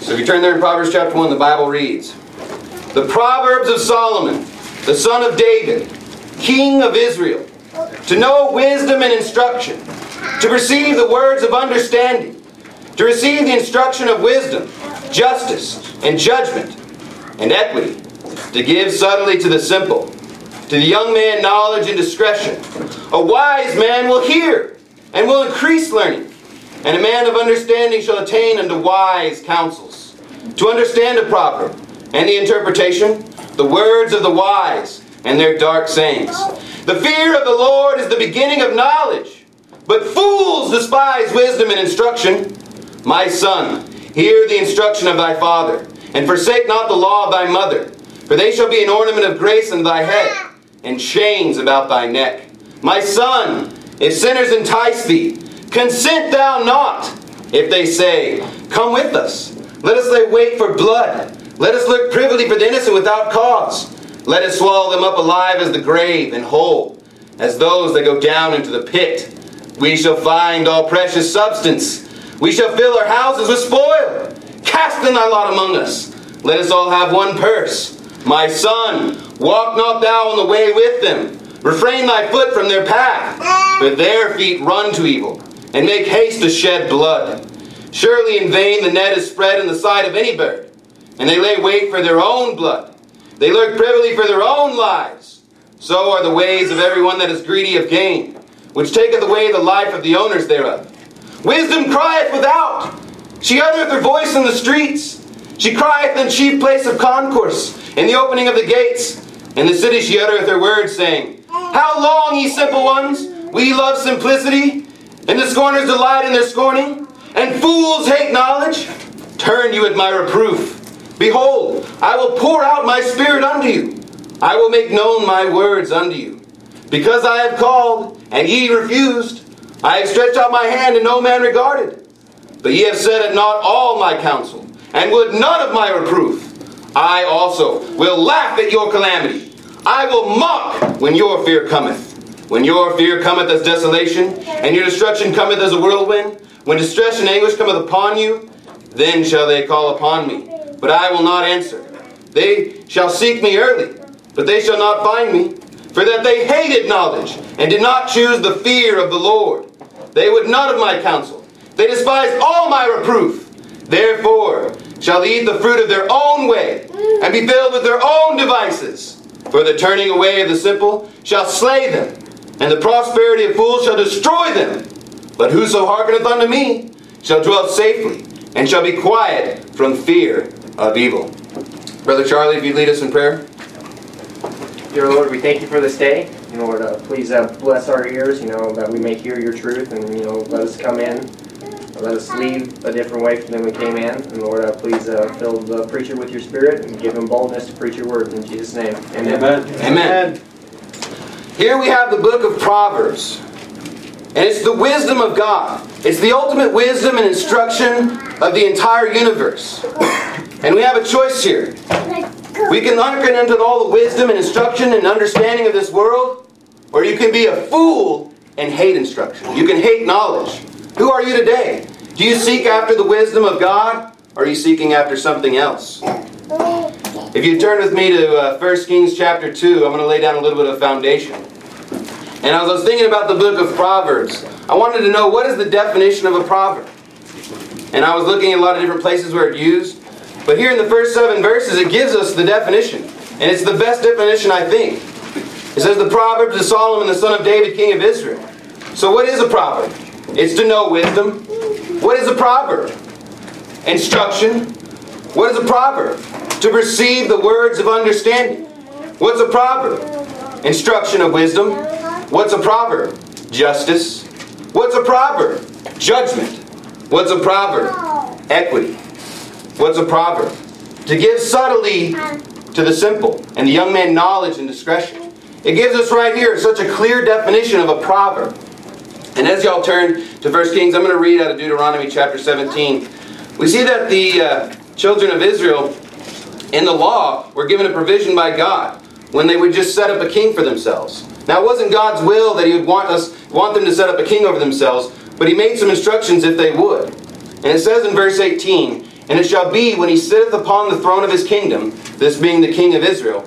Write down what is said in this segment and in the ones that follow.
So if you turn there in Proverbs chapter 1, the Bible reads, "The Proverbs of Solomon, the son of David, king of Israel, to know wisdom and instruction, to perceive the words of understanding, to receive the instruction of wisdom, justice, and judgment, and equity, to give subtly to the simple, to the young man knowledge and discretion. A wise man will hear, and will increase learning, and a man of understanding shall attain unto wise counsels. To understand a proverb, and the interpretation, the words of the wise, and their dark sayings. The fear of the Lord is the beginning of knowledge, but fools despise wisdom and instruction. My son, hear the instruction of thy father, and forsake not the law of thy mother, for they shall be an ornament of grace unto thy head, and chains about thy neck. My son, if sinners entice thee, consent thou not. If they say, come with us, let us lay wait for blood. Let us look privily for the innocent without cause. Let us swallow them up alive as the grave, and whole as those that go down into the pit. We shall find all precious substance. We shall fill our houses with spoil. Cast in thy lot among us. Let us all have one purse. My son, walk not thou on the way with them. Refrain thy foot from their path. For their feet run to evil, and make haste to shed blood. Surely in vain the net is spread in the sight of any bird, and they lay wait for their own blood. They lurk privily for their own lives. So are the ways of everyone that is greedy of gain, which taketh away the life of the owners thereof. Wisdom crieth without. She uttereth her voice in the streets. She crieth in chief place of concourse, in the opening of the gates. In the city she uttereth her words, saying, how long, ye simple ones, will ye love simplicity? And the scorners delight in their scorning? And fools hate knowledge? Turn you at my reproof. Behold, I will pour out my spirit unto you. I will make known my words unto you. Because I have called, and ye refused. I have stretched out my hand, and no man regarded. But ye have set at naught all my counsel, and would none of my reproof. I also will laugh at your calamity. I will mock when your fear cometh. When your fear cometh as desolation, and your destruction cometh as a whirlwind, when distress and anguish cometh upon you, then shall they call upon me, but I will not answer. They shall seek me early, but they shall not find me, for that they hated knowledge, and did not choose the fear of the Lord. They would none of my counsel. They despised all my reproof. Therefore shall they eat the fruit of their own way, and be filled with their own devices. For the turning away of the simple shall slay them, and the prosperity of fools shall destroy them. But whoso hearkeneth unto me shall dwell safely, and shall be quiet from fear of evil. Brother Charlie, if you lead us in prayer. Dear Lord, we thank you for this day. Lord, please bless our ears, that we may hear your truth, and let us come in. Let us leave a different way than we came in. And Lord, please fill the preacher with your spirit and give him boldness to preach your words. In Jesus' name, amen. Amen. Amen. Here we have the book of Proverbs. And it's the wisdom of God. It's the ultimate wisdom and instruction of the entire universe. And we have a choice here. We can hearken into all the wisdom and instruction and understanding of this world, or you can be a fool and hate instruction. You can hate knowledge. Who are you today? Do you seek after the wisdom of God, or are you seeking after something else? If you turn with me to 1 Kings chapter 2, I'm going to lay down a little bit of foundation. And as I was thinking about the book of Proverbs, I wanted to know, what is the definition of a proverb? And I was looking at a lot of different places where it's used. But here in the first 7 verses, it gives us the definition. And it's the best definition, I think. It says, the Proverbs of Solomon, the son of David, king of Israel. So what is a proverb? It's to know wisdom. What is a proverb? Instruction. What is a proverb? To perceive the words of understanding. What's a proverb? Instruction of wisdom. What's a proverb? Justice. What's a proverb? Judgment. What's a proverb? Equity. What's a proverb? To give subtlety to the simple, and the young man knowledge and discretion. It gives us right here such a clear definition of a proverb. And as y'all turn to 1 Kings, I'm going to read out of Deuteronomy chapter 17. We see that the children of Israel in the law were given a provision by God when they would just set up a king for themselves. Now, it wasn't God's will that He would want them to set up a king over themselves, but He made some instructions if they would. And it says in verse 18, And it shall be, when he sitteth upon the throne of his kingdom, this being the king of Israel,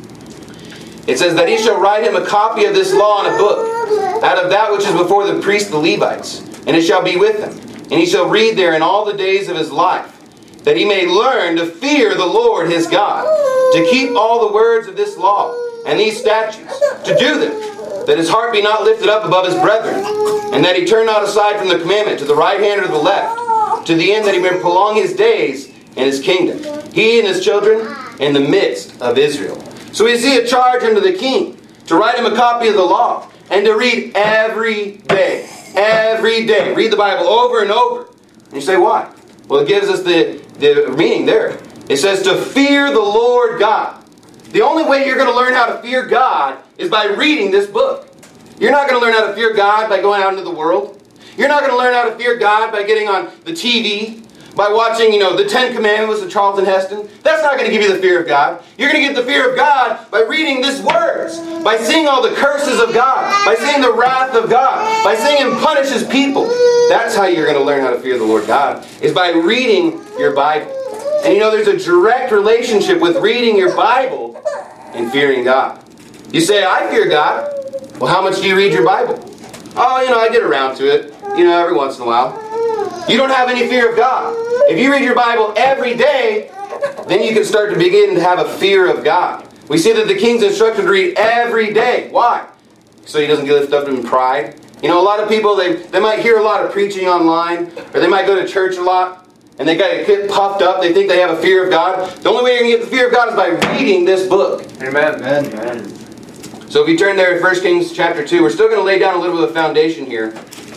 it says that he shall write him a copy of this law in a book, out of that which is before the priests the Levites. And it shall be with him. And he shall read therein all the days of his life, that he may learn to fear the Lord his God, to keep all the words of this law and these statutes, to do them, that his heart be not lifted up above his brethren, and that he turn not aside from the commandment to the right hand or to the left, to the end that he may prolong his days in his kingdom, he and his children in the midst of Israel. So we see a charge unto the king to write him a copy of the law and to read every day. Every day. Read the Bible over and over. And you say, why? Well, it gives us the meaning there. It says to fear the Lord God. The only way you're going to learn how to fear God is by reading this book. You're not going to learn how to fear God by going out into the world. You're not going to learn how to fear God by getting on the TV, by watching, the Ten Commandments of Charlton Heston. That's not going to give you the fear of God. You're going to get the fear of God by reading this words, by seeing all the curses of God, by seeing the wrath of God, by seeing Him punish His people. That's how you're going to learn how to fear the Lord God, is by reading your Bible. And there's a direct relationship with reading your Bible and fearing God. You say, I fear God. Well, how much do you read your Bible? Oh, I get around to it, every once in a while. You don't have any fear of God. If you read your Bible every day, then you can start to begin to have a fear of God. We see that the king's instructed to read every day. Why? So he doesn't get lifted up in pride. A lot of people, they might hear a lot of preaching online, or they might go to church a lot, and they get puffed up. They think they have a fear of God. The only way you're going to get the fear of God is by reading this book. Amen. Amen. So if you turn there to 1 Kings chapter 2, we're still going to lay down a little bit of foundation here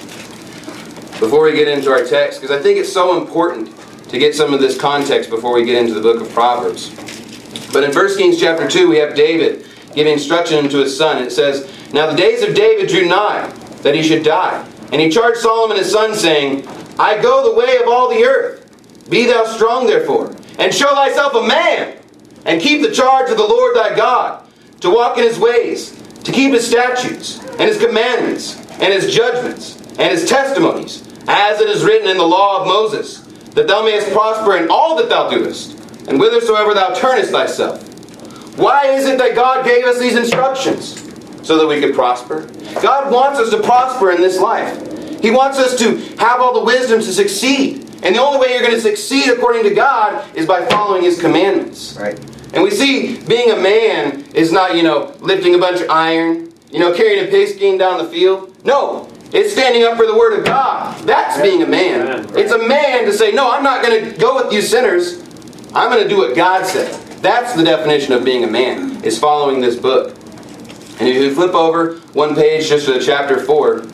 before we get into our text, because I think it's so important to get some of this context before we get into the book of Proverbs. But in 1 Kings chapter 2, we have David giving instruction to his son. It says, Now the days of David drew nigh, that he should die. And he charged Solomon his son, saying, I go the way of all the earth. Be thou strong therefore, and show thyself a man, and keep the charge of the Lord thy God, to walk in his ways, to keep his statutes, and his commandments, and his judgments, and his testimonies, as it is written in the law of Moses, that thou mayest prosper in all that thou doest, and whithersoever thou turnest thyself. Why is it that God gave us these instructions? So that we could prosper. God wants us to prosper in this life. He wants us to have all the wisdom to succeed. And the only way you're going to succeed according to God is by following His commandments. Right. And we see being a man is not, lifting a bunch of iron, carrying a pigskin down the field. No. It's standing up for the Word of God. That's being a man. It's a man to say, no, I'm not going to go with you sinners. I'm going to do what God said. That's the definition of being a man, is following this book. And if you flip over one page just to chapter 4, we're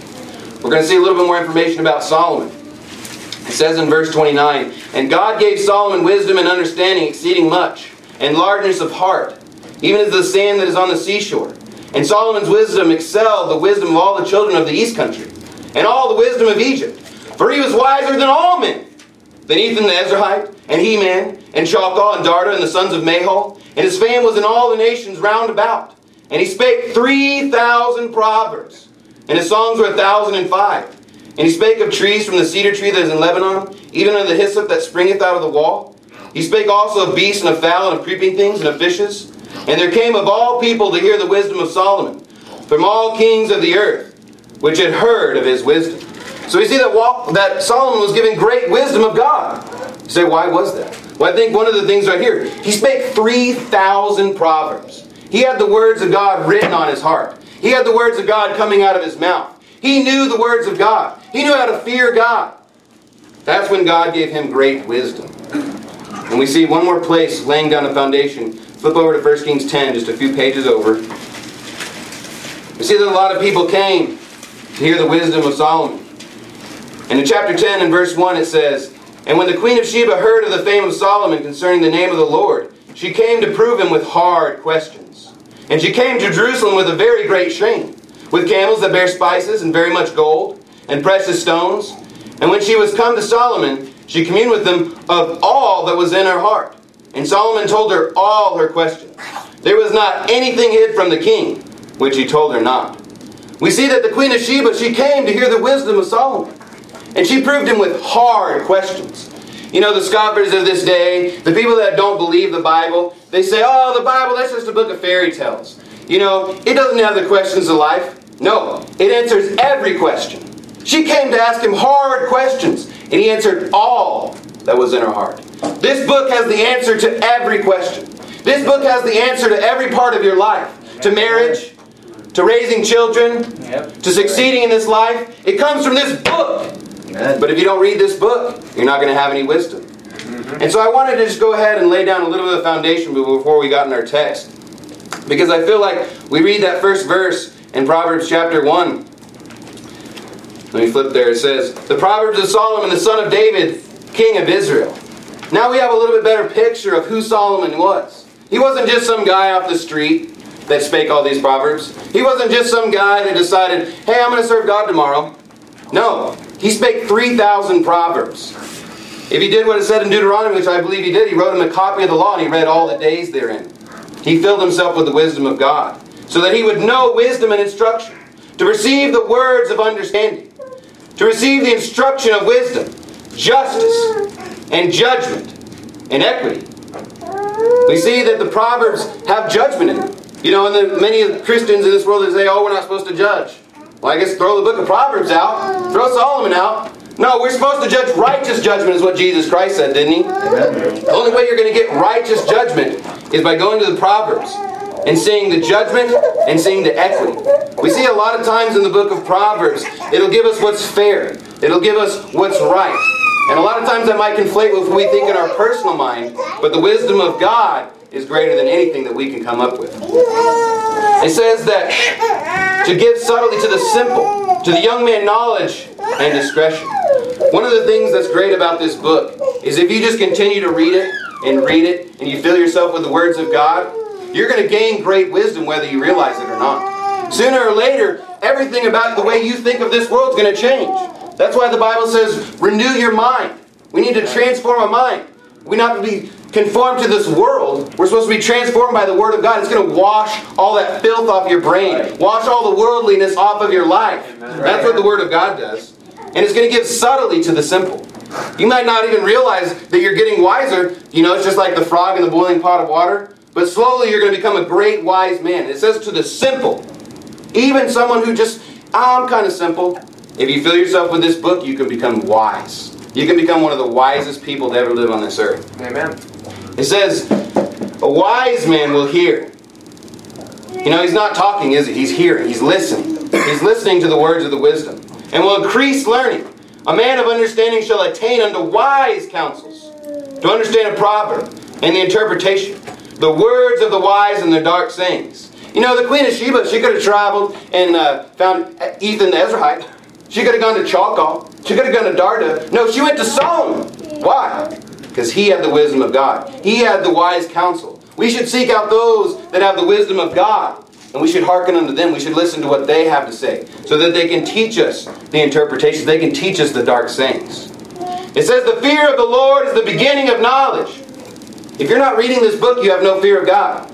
going to see a little bit more information about Solomon. It says in verse 29, And God gave Solomon wisdom and understanding exceeding much, and largeness of heart, even as the sand that is on the seashore. And Solomon's wisdom excelled the wisdom of all the children of the east country, and all the wisdom of Egypt. For he was wiser than all men, than Ethan the Ezrahite, and Heman, and Chalcol, and Darda, and the sons of Mahol. And his fame was in all the nations round about. And he spake 3,000 proverbs, and his songs were 1,005. And he spake of trees from the cedar tree that is in Lebanon, even of the hyssop that springeth out of the wall. He spake also of beasts, and of fowl, and of creeping things, and of fishes. And there came of all people to hear the wisdom of Solomon, from all kings of the earth, which had heard of his wisdom. So we see that Solomon was given great wisdom of God. You say, why was that? Well, I think one of the things right here, he spake 3,000 proverbs. He had the words of God written on his heart. He had the words of God coming out of his mouth. He knew the words of God. He knew how to fear God. That's when God gave him great wisdom. And we see one more place laying down a foundation. Flip over to 1 Kings 10, just a few pages over. We see that a lot of people came to hear the wisdom of Solomon. And in chapter 10 and verse 1 it says, And when the queen of Sheba heard of the fame of Solomon concerning the name of the Lord, she came to prove him with hard questions. And she came to Jerusalem with a very great train, with camels that bear spices, and very much gold, and precious stones. And when she was come to Solomon, she communed with him of all that was in her heart. And Solomon told her all her questions. There was not anything hid from the king, which he told her not. We see that the queen of Sheba, she came to hear the wisdom of Solomon. And she proved him with hard questions. You know, the scoffers of this day, the people that don't believe the Bible, they say, oh, the Bible, that's just a book of fairy tales. You know, it doesn't have the questions of life. No, it answers every question. She came to ask him hard questions, and he answered all that was in her heart. This book has the answer to every question. This book has the answer to every part of your life. To marriage, to raising children, to succeeding in this life. It comes from this book. But if you don't read this book, you're not going to have any wisdom. And so I wanted to just go ahead and lay down a little bit of foundation before we got in our text. Because I feel like we read that first verse in Proverbs chapter 1. Let me flip there. It says, the Proverbs of Solomon, the son of David, king of Israel. Now we have a little bit better picture of who Solomon was. He wasn't just some guy off the street that spake all these proverbs. He wasn't just some guy that decided, hey, I'm going to serve God tomorrow. No, he spake 3,000 proverbs. If he did what it said in Deuteronomy, which I believe he did, he wrote him a copy of the law and he read all the days therein. He filled himself with the wisdom of God, so that he would know wisdom and instruction, to receive the words of understanding, to receive the instruction of wisdom, justice, and judgment, and equity. We see that the Proverbs have judgment in them. You know, and many Christians in this world, they say, oh, we're not supposed to judge. Well, I guess throw the book of Proverbs out, throw Solomon out. No, we're supposed to judge righteous judgment is what Jesus Christ said, didn't he? The only way you're going to get righteous judgment is by going to the Proverbs and seeing the judgment and seeing the equity. We see a lot of times in the book of Proverbs, it'll give us what's fair. It'll give us what's right. And a lot of times that might conflate with what we think in our personal mind, but the wisdom of God is greater than anything that we can come up with. It says that to give subtlety to the simple, to the young man knowledge and discretion. One of the things that's great about this book is if you just continue to read it, and you fill yourself with the words of God, you're going to gain great wisdom whether you realize it or not. Sooner or later, everything about the way you think of this world is going to change. That's why the Bible says, renew your mind. We need to transform our mind. We not to be conformed to this world. We're supposed to be transformed by the Word of God. It's going to wash all that filth off your brain. Wash all the worldliness off of your life. That's what the Word of God does. And it's going to give subtlety to the simple. You might not even realize that you're getting wiser. You know, it's just like the frog in the boiling pot of water. But slowly you're going to become a great wise man. It says to the simple. Even someone who just, I'm kind of simple. If you fill yourself with this book, you can become wise. You can become one of the wisest people to ever live on this earth. Amen. It says, a wise man will hear. You know, he's not talking, is he? He's hearing. He's listening. He's listening to the words of the wisdom. And will increase learning. A man of understanding shall attain unto wise counsels, to understand a proverb and the interpretation, the words of the wise and their dark sayings. You know, the Queen of Sheba, she could have traveled and found Ethan the Ezrahite. She could have gone to Chalcol. She could have gone to Darda. No, she went to Solomon. Why? Because he had the wisdom of God. He had the wise counsel. We should seek out those that have the wisdom of God. And we should hearken unto them. We should listen to what they have to say, so that they can teach us the interpretations. They can teach us the dark sayings. It says the fear of the Lord is the beginning of knowledge. If you're not reading this book, you have no fear of God.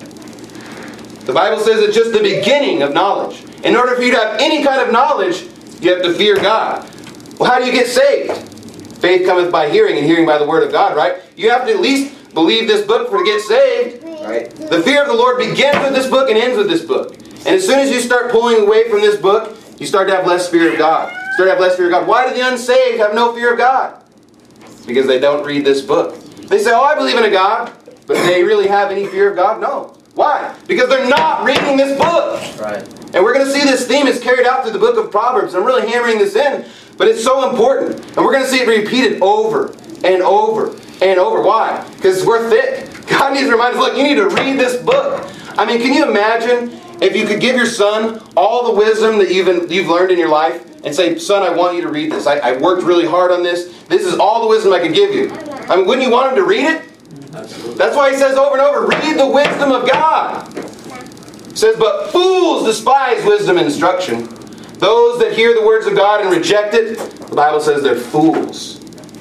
The Bible says it's just the beginning of knowledge. In order for you to have any kind of knowledge, you have to fear God. Well, how do you get saved? Faith cometh by hearing, and hearing by the word of God, right? You have to at least believe this book for to get saved. Right? The fear of the Lord begins with this book and ends with this book. And as soon as you start pulling away from this book, you start to have less fear of God. You start to have less fear of God. Why do the unsaved have no fear of God? Because they don't read this book. They say, oh, I believe in a God. But do they really have any fear of God? No. Why? Because they're not reading this book. Right. And we're going to see this theme is carried out through the book of Proverbs. I'm really hammering this in, but it's so important. And we're going to see it repeated over and over and over. Why? Because we're thick. God needs to remind us, look, you need to read this book. I mean, can you imagine if you could give your son all the wisdom that you've learned in your life and say, son, I want you to read this. I worked really hard on this. This is all the wisdom I could give you. I mean, wouldn't you want him to read it? Absolutely. That's why he says over and over, read the wisdom of God. It says, but fools despise wisdom and instruction. Those that hear the words of God and reject it, the Bible says they're fools.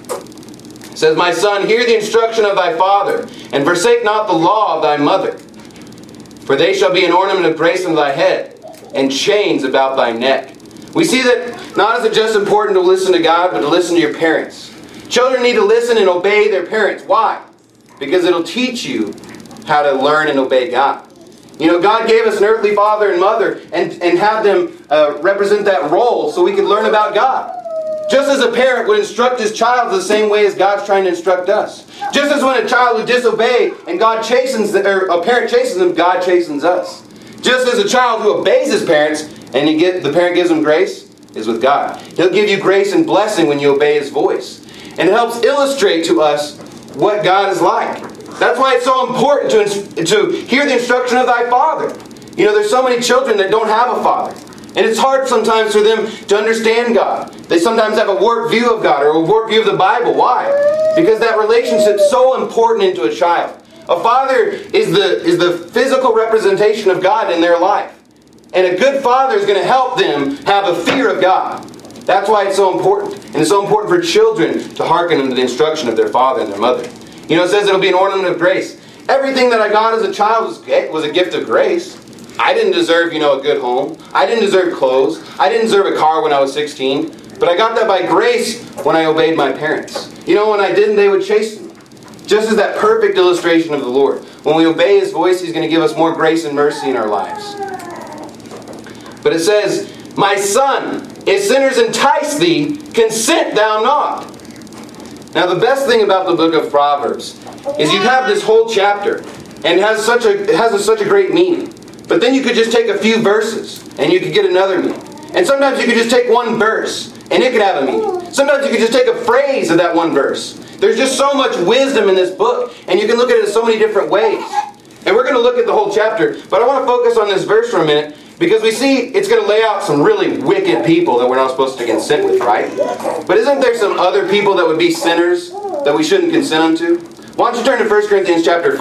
It says, my son, hear the instruction of thy father, and forsake not the law of thy mother. For they shall be an ornament of grace on thy head, and chains about thy neck. We see that not is it just important to listen to God, but to listen to your parents. Children need to listen and obey their parents. Why? Because it'll teach you how to learn and obey God. You know, God gave us an earthly father and mother and had them represent that role so we could learn about God. Just as a parent would instruct his child the same way as God's trying to instruct us. Just as when a child would disobey and God chastens, or a parent chastens them, God chastens us. Just as a child who obeys his parents and the parent gives him grace is with God. He'll give you grace and blessing when you obey his voice. And it helps illustrate to us what God is like. That's why it's so important to hear the instruction of thy father. You know, there's so many children that don't have a father. And it's hard sometimes for them to understand God. They sometimes have a warped view of God or a warped view of the Bible. Why? Because that relationship's so important into a child. A father is the physical representation of God in their life. And a good father is going to help them have a fear of God. That's why it's so important. And it's so important for children to hearken to the instruction of their father and their mother. You know, it says it'll be an ornament of grace. Everything that I got as a child was a gift of grace. I didn't deserve, a good home. I didn't deserve clothes. I didn't deserve a car when I was 16. But I got that by grace when I obeyed my parents. You know, when I didn't, they would chasten me. Just as that perfect illustration of the Lord. When we obey His voice, He's going to give us more grace and mercy in our lives. But it says, my son, if sinners entice thee, consent thou not. Now the best thing about the book of Proverbs is you have this whole chapter, and it has such a great meaning. But then you could just take a few verses, and you could get another meaning. And sometimes you could just take one verse, and it could have a meaning. Sometimes you could just take a phrase of that one verse. There's just so much wisdom in this book, and you can look at it in so many different ways. And we're going to look at the whole chapter, but I want to focus on this verse for a minute, because we see it's going to lay out some really wicked people that we're not supposed to consent with, right? But isn't there some other people that would be sinners that we shouldn't consent unto? Why don't you turn to 1 Corinthians chapter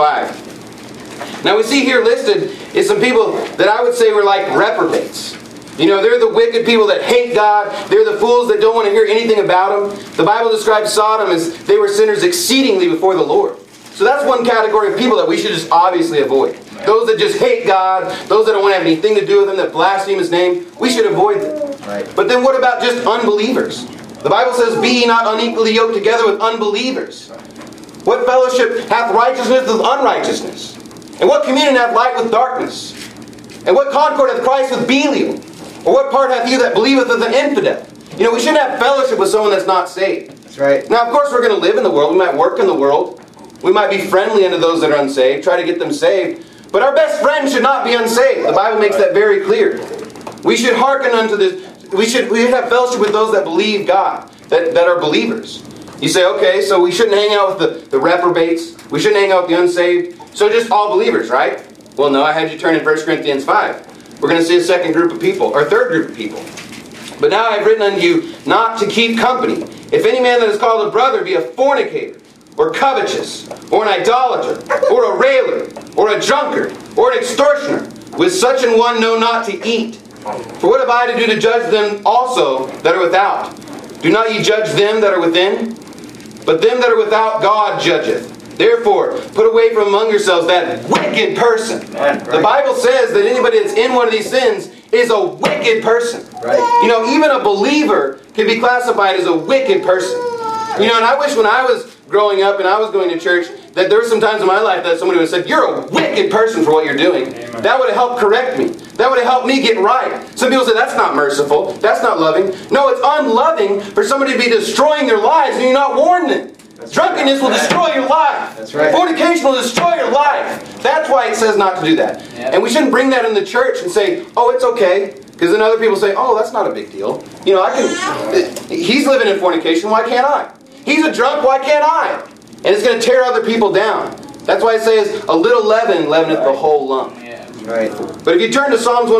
5. Now we see here listed is some people that I would say were like reprobates. You know, they're the wicked people that hate God. They're the fools that don't want to hear anything about Him. The Bible describes Sodom as they were sinners exceedingly before the Lord. So that's one category of people that we should just obviously avoid. Those that just hate God, those that don't want to have anything to do with Him, that blaspheme His name, we should avoid them. Right. But then what about just unbelievers? The Bible says, be ye not unequally yoked together with unbelievers. What fellowship hath righteousness with unrighteousness? And what communion hath light with darkness? And what concord hath Christ with Belial? Or what part hath he that believeth with an infidel? You know, we shouldn't have fellowship with someone that's not saved. That's right. Now, of course, we're going to live in the world. We might work in the world. We might be friendly unto those that are unsaved, try to get them saved. But our best friend should not be unsaved. The Bible makes that very clear. We should hearken unto this. We should have fellowship with those that believe God, that are believers. You say, okay, so we shouldn't hang out with the reprobates. We shouldn't hang out with the unsaved. So just all believers, right? Well, no, I had you turn in 1 Corinthians 5. We're going to see a second group of people, or third group of people. But now I have written unto you not to keep company. If any man that is called a brother be a fornicator, or covetous, or an idolater, or a railer, or a drunkard, or an extortioner, with such an one know not to eat. For what have I to do to judge them also that are without? Do not ye judge them that are within? But them that are without God judgeth. Therefore, put away from among yourselves that wicked person. Right. The Bible says that anybody that's in one of these sins is a wicked person. Right. You know, even a believer can be classified as a wicked person. You know, and I wish when I was growing up and I was going to church that there were some times in my life that somebody would have said, you're a wicked person for what you're doing. Amen. That would have helped correct me. That would have helped me get right. Some people say, that's not merciful. That's not loving. No, it's unloving for somebody to be destroying their lives and you not warn them. That's Drunkenness will destroy your life. That's right. Fornication will destroy your life. That's why it says not to do that. Yep. And we shouldn't bring that in the church and say, oh, it's okay. Because then other people say, oh, that's not a big deal. You know, he's living in fornication. Why can't I? He's a drunk. Why can't I? And it's going to tear other people down. That's why it says, a little leaven leaveneth the whole lump. Yeah. Right. But if you turn to Psalms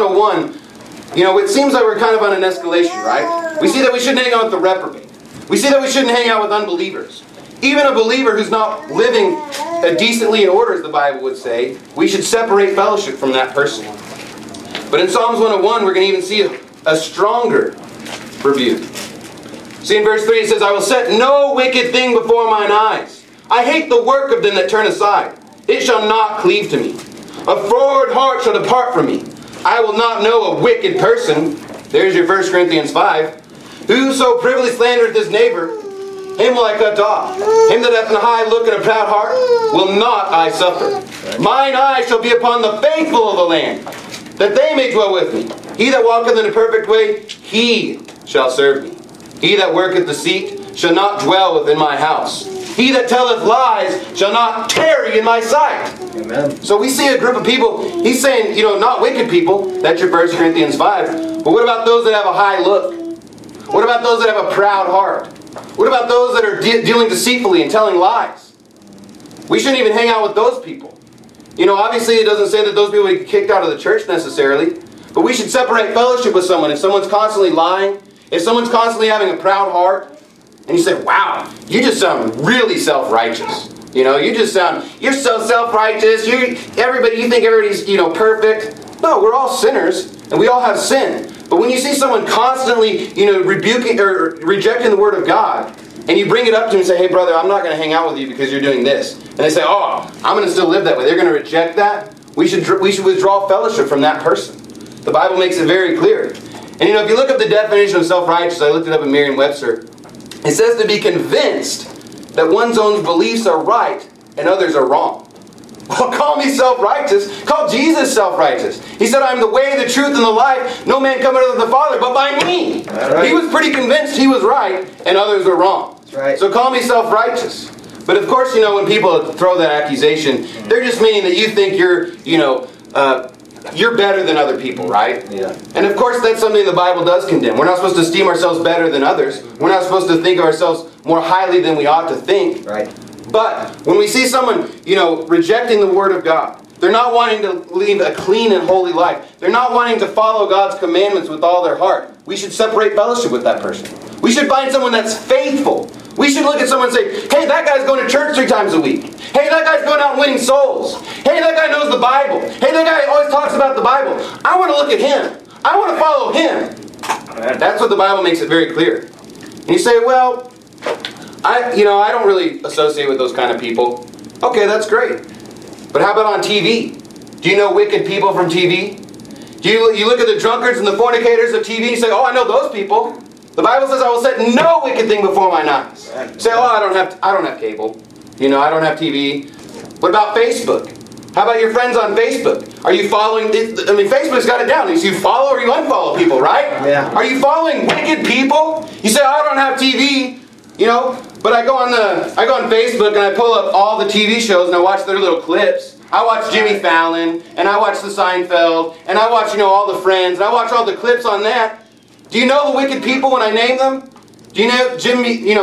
101, you know, it seems like we're kind of on an escalation, right? We see that we shouldn't hang out with the reprobate. We see that we shouldn't hang out with unbelievers. Even a believer who's not living decently in order, as the Bible would say, we should separate fellowship from that person. But in Psalms 101, we're going to even see a stronger rebuke. See in verse 3, it says, I will set no wicked thing before mine eyes. I hate the work of them that turn aside. It shall not cleave to me. A froward heart shall depart from me. I will not know a wicked person. There's your 1 Corinthians 5. Whoso privily slandereth his neighbor him will I cut off. Him that hath an high look and a proud heart will not I suffer. Mine eye shall be upon the faithful of the land, that they may dwell with me. He that walketh in a perfect way, he shall serve me. He that worketh deceit shall not dwell within my house. He that telleth lies shall not tarry in my sight. Amen. So we see a group of people, he's saying, not wicked people. That's your 1 Corinthians 5. But what about those that have a high look? What about those that have a proud heart? What about those that are dealing deceitfully and telling lies? We shouldn't even hang out with those people. Obviously it doesn't say that those people get kicked out of the church necessarily. But we should separate fellowship with someone. If someone's constantly lying, if someone's constantly having a proud heart, and you say, wow, you just sound really self-righteous. You're so self-righteous. You think everybody's, perfect. No, we're all sinners, and we all have sin. But when you see someone constantly, rebuking or rejecting the Word of God, and you bring it up to them and say, hey, brother, I'm not going to hang out with you because you're doing this. And they say, oh, I'm going to still live that way. They're going to reject that. We should withdraw fellowship from that person. The Bible makes it very clear. And if you look up the definition of self-righteous, I looked it up in Merriam-Webster. It says to be convinced that one's own beliefs are right and others are wrong. Well, call me self-righteous. Call Jesus self-righteous. He said, I am the way, the truth, and the life. No man cometh unto the Father but by me. Right. He was pretty convinced he was right and others were wrong. That's right. So call me self-righteous. But of course, when people throw that accusation, they're just meaning that you think you're better than other people, right? Yeah. And of course, that's something the Bible does condemn. We're not supposed to esteem ourselves better than others. We're not supposed to think of ourselves more highly than we ought to think. Right. But when we see someone, rejecting the Word of God, they're not wanting to live a clean and holy life. They're not wanting to follow God's commandments with all their heart. We should separate fellowship with that person. We should find someone that's faithful. We should look at someone and say, hey, that guy's going to church 3 times a week. Hey, that guy's going out and winning souls. Hey, that guy knows the Bible. Hey, that guy always talks about the Bible. I want to look at him. I want to follow him. That's what the Bible makes it very clear. And you say, well, I don't really associate with those kind of people. Okay, that's great. But how about on TV? Do you know wicked people from TV? Do you look at the drunkards and the fornicators of TV and say, oh, I know those people. The Bible says I will set no wicked thing before mine eyes. Say, oh, I don't have cable. I don't have TV. What about Facebook? How about your friends on Facebook? Are you following? Facebook's got it down. You follow or you unfollow people, right? Yeah. Are you following wicked people? You say, oh, I don't have TV. But I go on Facebook and I pull up all the TV shows and I watch their little clips. I watch Jimmy Fallon and I watch the Seinfeld and I watch all the Friends and I watch all the clips on that. Do you know the wicked people when I name them? Do you know Jim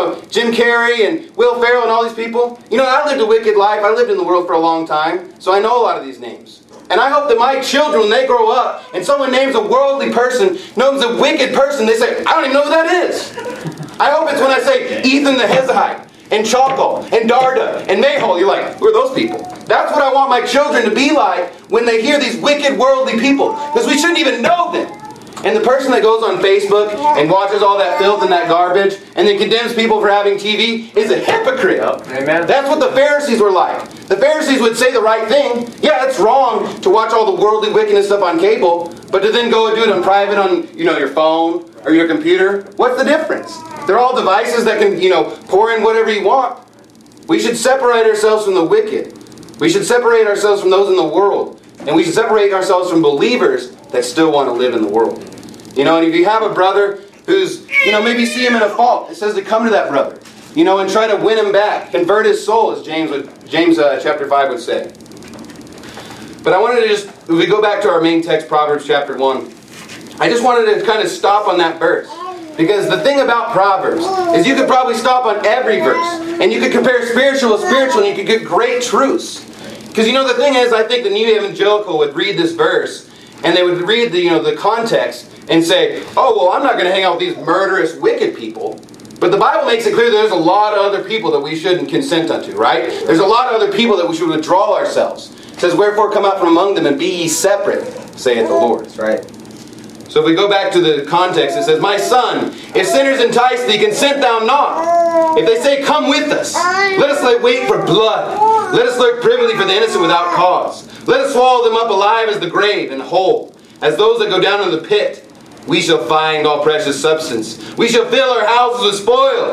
Carrey and Will Ferrell and all these people? I lived a wicked life. I lived in the world for a long time, so I know a lot of these names. And I hope that my children, when they grow up and someone names a worldly person, knows a wicked person, they say, I don't even know who that is. I hope it's when I say Ethan the Hezahite and Chalco and Darda and Mayhol, you're like, who are those people? That's what I want my children to be like when they hear these wicked worldly people, because we shouldn't even know them. And the person that goes on Facebook and watches all that filth and that garbage and then condemns people for having TV is a hypocrite. Amen. That's what the Pharisees were like. The Pharisees would say the right thing. Yeah, it's wrong to watch all the worldly wickedness stuff on cable, but to then go and do it in private on, your phone or your computer, what's the difference? They're all devices that can, pour in whatever you want. We should separate ourselves from the wicked. We should separate ourselves from those in the world. And we should separate ourselves from believers that still want to live in the world. And if you have a brother who's, maybe see him in a fault, it says to come to that brother, and try to win him back, convert his soul, as James chapter 5 would say. But I wanted to if we go back to our main text, Proverbs chapter 1, I just wanted to kind of stop on that verse. Because the thing about Proverbs is you could probably stop on every verse, and you could compare spiritual with spiritual, and you could get great truths. Because the thing is, I think the New Evangelical would read this verse, and they would read the context, and say, oh, well, I'm not going to hang out with these murderous, wicked people. But the Bible makes it clear that there's a lot of other people that we shouldn't consent unto, right? There's a lot of other people that we should withdraw ourselves. It says, wherefore come out from among them and be ye separate, saith the Lord. That's right. So if we go back to the context, it says, my son, if sinners entice thee, consent thou not. If they say, come with us, let us lay wait for blood. Let us lurk privily for the innocent without cause. Let us swallow them up alive as the grave and whole, as those that go down into the pit. We shall find all precious substance. We shall fill our houses with spoil.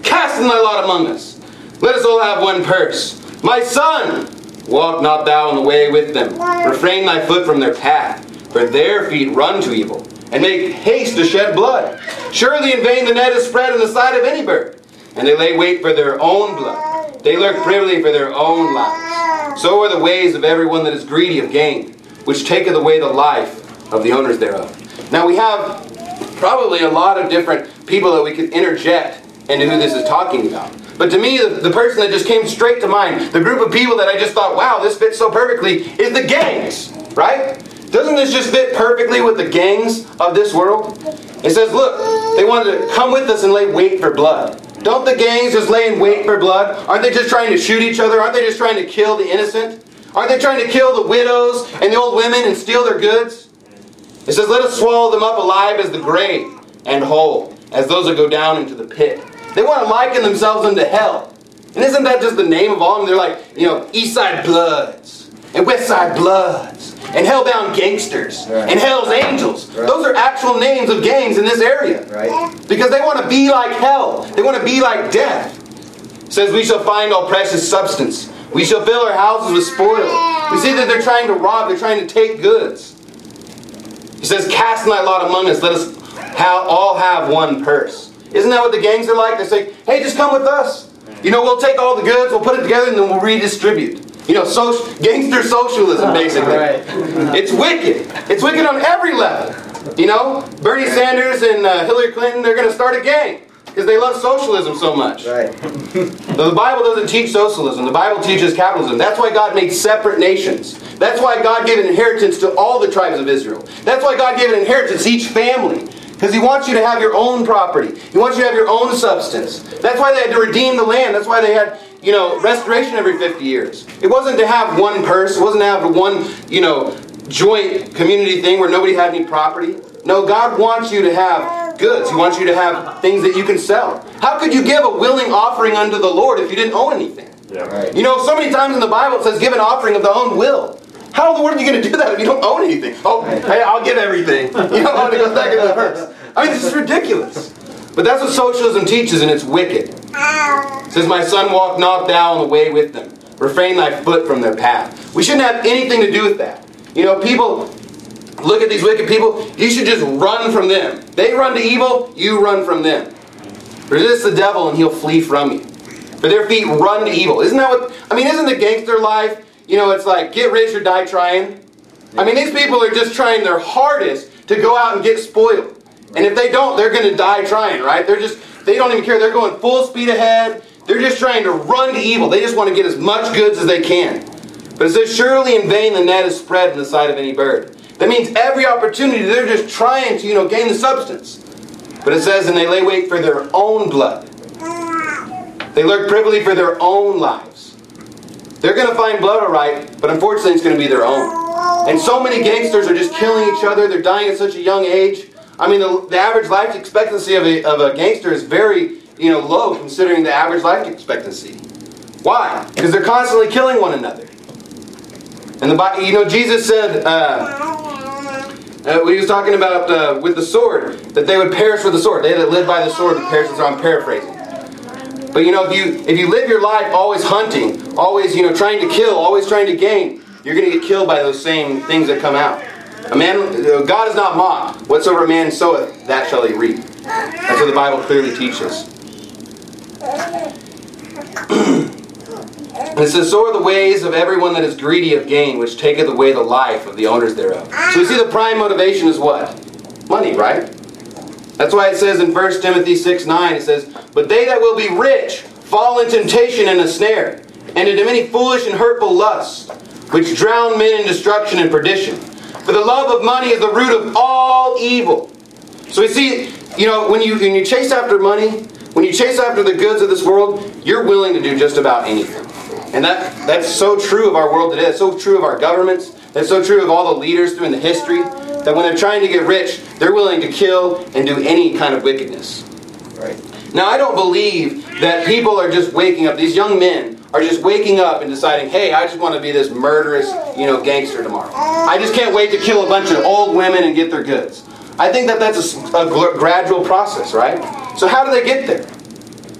cast in thy lot among us. Let us all have one purse. My son, walk not thou in the way with them. Refrain thy foot from their path, for their feet run to evil, and make haste to shed blood. Surely in vain the net is spread in the sight of any bird, and they lay wait for their own blood. They lurk privily for their own lives. So are the ways of everyone that is greedy of gain, which taketh away the life of the owners thereof. Now we have probably a lot of different people that we could interject into who this is talking about. But to me, the person that just came straight to mind, the group of people that I just thought, wow, this fits so perfectly, is the gangs, right? Doesn't this just fit perfectly with the gangs of this world? It says, look, they wanted to come with us and lay wait for blood. Don't the gangs just lay in wait for blood? Aren't they just trying to shoot each other? Aren't they just trying to kill the innocent? Aren't they trying to kill the widows and the old women and steal their goods? It says, let us swallow them up alive as the grave, and whole, as those that go down into the pit. They want to liken themselves unto hell. And isn't that just the name of all of them? They're like, East Side Bloods, and West Side Bloods, and Hellbound Gangsters, and Hell's Angels. Right. Those are actual names of gangs in this area. Right. Because they want to be like hell. They want to be like death. It says, we shall find all precious substance. We shall fill our houses with spoil. We see that they're trying to rob. They're trying to take goods. He says, cast in thy lot among us. Let us all have one purse. Isn't that what the gangs are like? They say, hey, just come with us. We'll take all the goods, we'll put it together, and then we'll redistribute. Gangster socialism, basically. Right. It's wicked. It's wicked on every level. Bernie Sanders and Hillary Clinton, they're going to start a gang because they love socialism so much. Right. The Bible doesn't teach socialism. The Bible teaches capitalism. That's why God made separate nations. That's why God gave an inheritance to all the tribes of Israel. That's why God gave an inheritance to each family. Because He wants you to have your own property. He wants you to have your own substance. That's why they had to redeem the land. That's why they had, restoration every 50 years. It wasn't to have one purse. It wasn't to have one, joint community thing where nobody had any property. No, God wants you to have goods. He wants you to have things that you can sell. How could you give a willing offering unto the Lord if you didn't own anything? Yeah, right. So many times in the Bible it says give an offering of thy own will. How in the world are you going to do that if you don't own anything? Oh, hey, I'll give everything. You don't want to go back into the verse. This is ridiculous. But that's what socialism teaches, and it's wicked. It says, my son, walk not thou on the way with them. Refrain thy foot from their path. We shouldn't have anything to do with that. People look at these wicked people. You should just run from them. They run to evil, you run from them. Resist the devil, and he'll flee from you. For their feet run to evil. Isn't that what... isn't the gangster life... it's like, get rich or die trying. These people are just trying their hardest to go out and get spoiled. And if they don't, they're going to die trying, right? They don't even care. They're going full speed ahead. They're just trying to run to evil. They just want to get as much goods as they can. But it says, surely in vain the net is spread in the sight of any bird. That means every opportunity they're just trying to, gain the substance. But it says, and they lay wait for their own blood. They lurk privily for their own lives. They're going to find blood all right, but unfortunately it's going to be their own. And so many gangsters are just killing each other. They're dying at such a young age. The average life expectancy of a gangster is very, low considering the average life expectancy. Why? Because they're constantly killing one another. And Jesus said, when he was talking about with the sword, that they would perish with the sword. They that live by the sword would perish with the sword. I'm paraphrasing. But if you live your life always hunting, always trying to kill, always trying to gain, you're going to get killed by those same things that come out. God is not mocked. Whatsoever a man soweth, that shall he reap. That's what the Bible clearly teaches. And it says, so are the ways of everyone that is greedy of gain, which taketh away the life of the owners thereof. So we see the prime motivation is what? Money, right? That's why it says in 1 Timothy 6:9, it says, but they that will be rich fall in temptation and a snare, and into many foolish and hurtful lusts, which drown men in destruction and perdition. For the love of money is the root of all evil. So we see, when you chase after money, when you chase after the goods of this world, you're willing to do just about anything. And that's so true of our world today. That's so true of our governments. That's so true of all the leaders through in the history. That when they're trying to get rich, they're willing to kill and do any kind of wickedness. Right. Now, I don't believe that people are just waking up. These young men are just waking up and deciding, hey, I just want to be this murderous, gangster tomorrow. I just can't wait to kill a bunch of old women and get their goods. I think that's a gradual process, right? So how do they get there?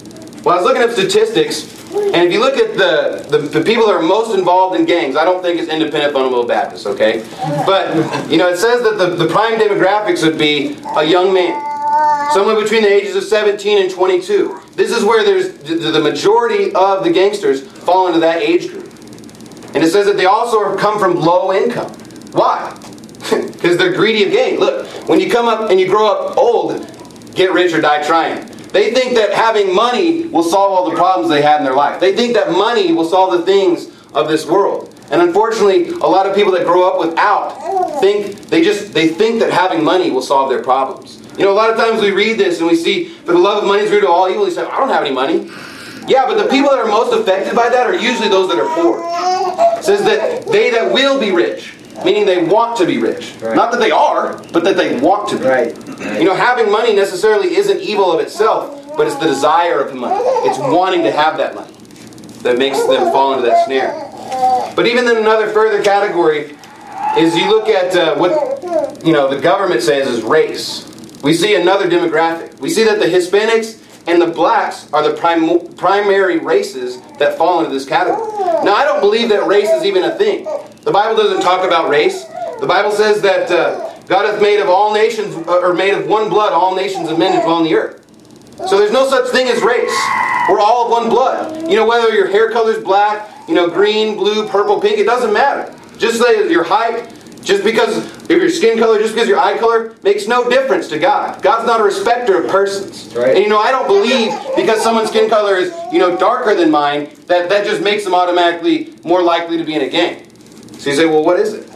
Well, I was looking at statistics, and if you look at the people that are most involved in gangs, I don't think it's independent fundamental Baptists, okay? But, it says that the prime demographics would be a young man, somewhere between the ages of 17 and 22. This is where there's the majority of the gangsters fall into that age group. And it says that they also come from low income. Why? Because they're greedy of gain. Look, when you come up and you grow up old, get rich or die trying. They think that having money will solve all the problems they had in their life. They think that money will solve the things of this world. And unfortunately, a lot of people that grow up without think that having money will solve their problems. A lot of times we read this and we see, for the love of money is root of all evil. He said, I don't have any money. Yeah, but the people that are most affected by that are usually those that are poor. It says that they that will be rich, meaning they want to be rich. Right. Not that they are, but that they want to be. Right. Having money necessarily isn't evil of itself, but it's the desire of the money. It's wanting to have that money that makes them fall into that snare. But even then, another further category is you look at what the government says is race. We see another demographic. We see that the Hispanics and the blacks are the primary races that fall into this category. Now, I don't believe that race is even a thing. The Bible doesn't talk about race. The Bible says that God hath made of all nations, or made of one blood, all nations of men to dwell on the earth. So there's no such thing as race. We're all of one blood. Whether your hair color's black, green, blue, purple, pink, it doesn't matter. Just say your height, just because of your skin color, just because your eye color, makes no difference to God. God's not a respecter of persons. Right. And I don't believe because someone's skin color is, darker than mine, that just makes them automatically more likely to be in a gang. So you say, well, what is it?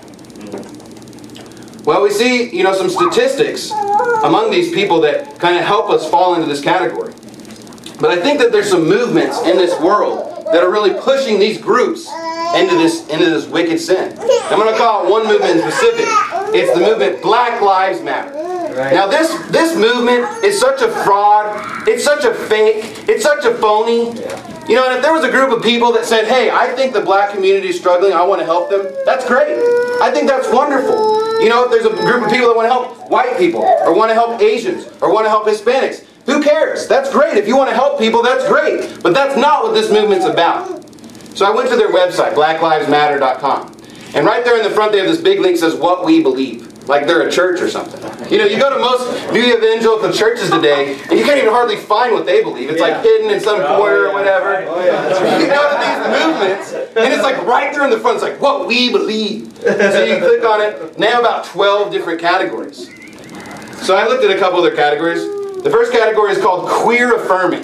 Well, we see, some statistics among these people that kind of help us fall into this category. But I think that there's some movements in this world that are really pushing these groups into this wicked sin. I'm going to call it one movement in specific. It's the movement Black Lives Matter. Right. Now this movement is such a fraud, it's such a fake, it's such a phony. Yeah. And if there was a group of people that said, hey, I think the black community is struggling, I want to help them, that's great. I think that's wonderful. If there's a group of people that want to help white people, or want to help Asians, or want to help Hispanics, who cares? That's great. If you want to help people, that's great. But that's not what this movement's about. So I went to their website, blacklivesmatter.com. And right there in the front they have this big link that says, what we believe. Like they're a church or something. You go to most new evangelical churches today, and you can't even hardly find what they believe. It's like hidden in some corner or whatever. You go to these movements, and it's like right there in the front. It's like, what we believe. So you click on it. Now about 12 different categories. So I looked at a couple of their categories. The first category is called queer affirming.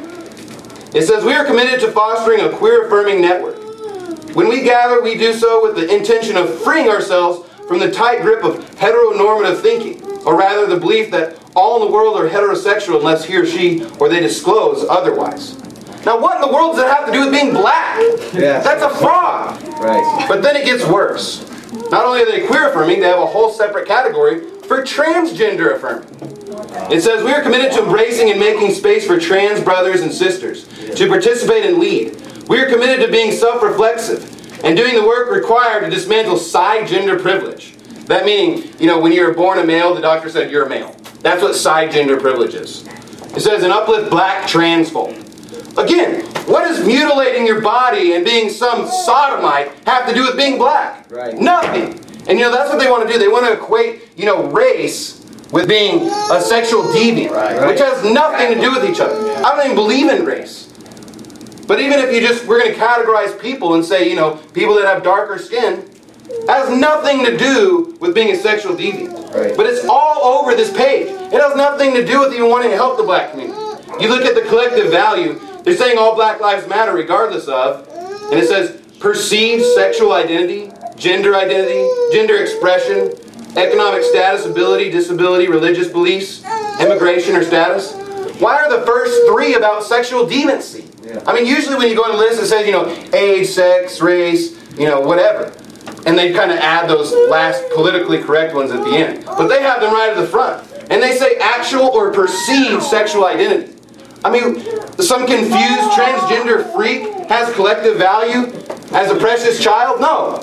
It says, we are committed to fostering a queer affirming network. When we gather, we do so with the intention of freeing ourselves from the tight grip of heteronormative thinking, or rather the belief that all in the world are heterosexual unless he or she or they disclose otherwise. Now what in the world does that have to do with being black? Yeah. That's a fraud. Right. But then it gets worse. Not only are they queer affirming, they have a whole separate category for transgender affirming. It says, we are committed to embracing and making space for trans brothers and sisters to participate and lead. We are committed to being self-reflexive and doing the work required to dismantle side gender privilege. That meaning, when you were born a male, the doctor said you're a male. That's what side gender privilege is. It says, and uplift black trans folk. Again, what does mutilating your body and being some sodomite have to do with being black? Right. Nothing. And that's what they want to do. They want to equate, race with being a sexual deviant, which has nothing to do with each other. I don't even believe in race. But even if we're going to categorize people and say, people that have darker skin, has nothing to do with being a sexual deviant. Right. But it's all over this page. It has nothing to do with even wanting to help the black community. You look at the collective value, they're saying all black lives matter regardless of, and it says perceived sexual identity, gender expression, economic status, ability, disability, religious beliefs, immigration or status. Why are the first three about sexual deviancy? Yeah. I mean, usually when you go to a list, it says, age, sex, race, whatever. And they kind of add those last politically correct ones at the end. But they have them right at the front. And they say actual or perceived sexual identity. I mean, some confused transgender freak has collective value as a precious child? No.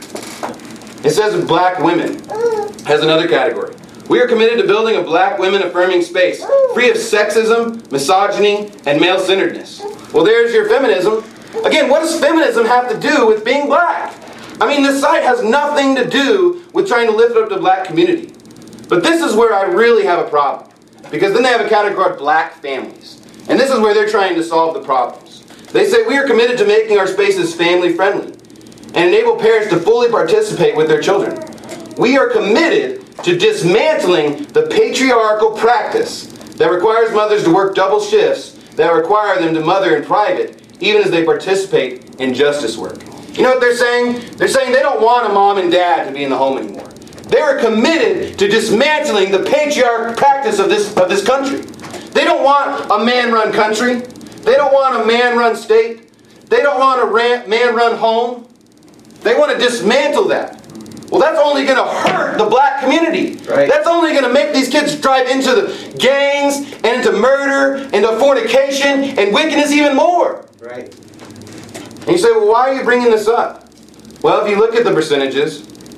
It says black women has another category. We are committed to building a black women affirming space, free of sexism, misogyny, and male-centeredness. Well, there's your feminism. Again, what does feminism have to do with being black? I mean, this site has nothing to do with trying to lift up the black community. But this is where I really have a problem. Because then they have a category called black families. And this is where they're trying to solve the problems. They say, we are committed to making our spaces family friendly and enable parents to fully participate with their children. We are committed to dismantling the patriarchal practice that requires mothers to work double shifts that require them to mother in private, even as they participate in justice work. You know what they're saying? They're saying they don't want a mom and dad to be in the home anymore. They are committed to dismantling the patriarchal practice of this country. They don't want a man-run country. They don't want a man-run state. They don't want a man-run home. They want to dismantle that. Well, that's only going to hurt the black community. Right. That's only going to make these kids drive into the gangs and into murder, into fornication, and wickedness even more. Right. And you say, well, why are you bringing this up? Well, if you look at the percentages,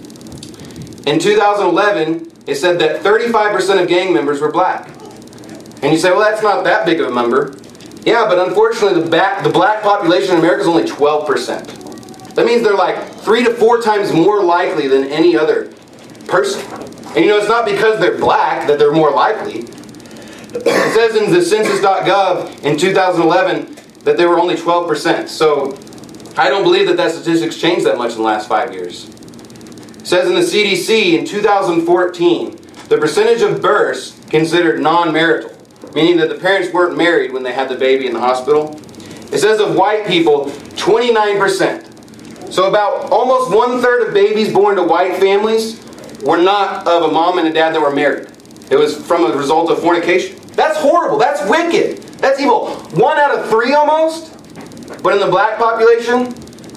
in 2011, it said that 35% of gang members were black. And you say, well, that's not that big of a number. Yeah, but unfortunately, the black population in America is only 12%. That means they're like 3 to 4 times more likely than any other person. And you know, it's not because they're black that they're more likely. It says in the census.gov in 2011 that they were only 12%. So I don't believe that statistic's changed that much in the last 5 years. It says in the CDC in 2014, the percentage of births considered non-marital, meaning that the parents weren't married when they had the baby in the hospital. It says of white people, 29%. So about almost 1/3 of babies born to white families were not of a mom and a dad that were married. It was from a result of fornication. That's horrible. That's wicked. That's evil. 1 out of 3 almost. But in the black population,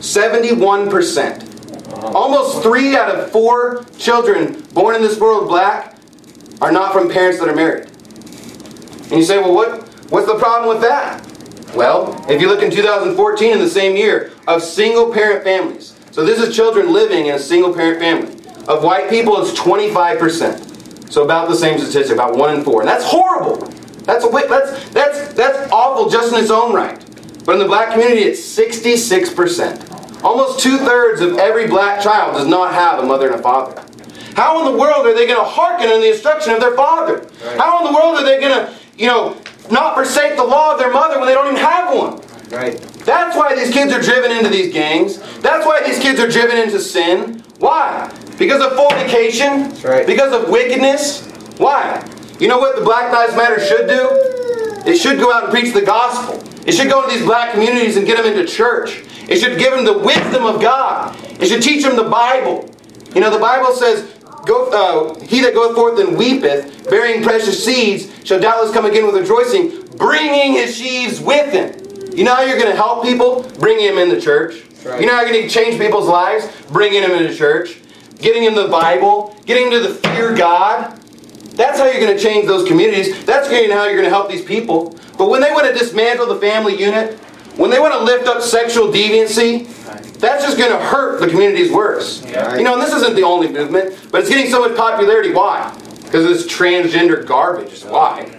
71%. Almost 3 out of 4 children born in this world black are not from parents that are married. And you say, well, what's the problem with that? Well, if you look in 2014, in the same year, of single-parent families. So this is children living in a single-parent family. Of white people, it's 25%. So about the same statistic, about 1 in 4. And that's horrible. That's awful just in its own right. But in the black community, it's 66%. Almost 2/3 of every black child does not have a mother and a father. How in the world are they going to hearken in the instruction of their father? Right. How in the world are they going to, not forsake the law of their mother when they don't even have one? Right. That's why these kids are driven into these gangs. That's why these kids are driven into sin. Why? Because of fornication? That's right. Because of wickedness? Why? You know what the Black Lives Matter should do? It should go out and preach the gospel. It should go to these black communities and get them into church. It should give them the wisdom of God. It should teach them the Bible. You know, the Bible says, he that goeth forth and weepeth, bearing precious seeds, shall doubtless come again with rejoicing, bringing his sheaves with him. You know how you're going to help people? Bringing them into church. Right. You know how you're going to change people's lives? Bringing them into church. Getting them the Bible. Getting them to fear God. That's how you're going to change those communities. That's how you're going to help these people. But when they want to dismantle the family unit, when they want to lift up sexual deviancy, that's just going to hurt the communities worse. Yeah. You know, and this isn't the only movement, but it's getting so much popularity. Why? Because of this transgender garbage is why.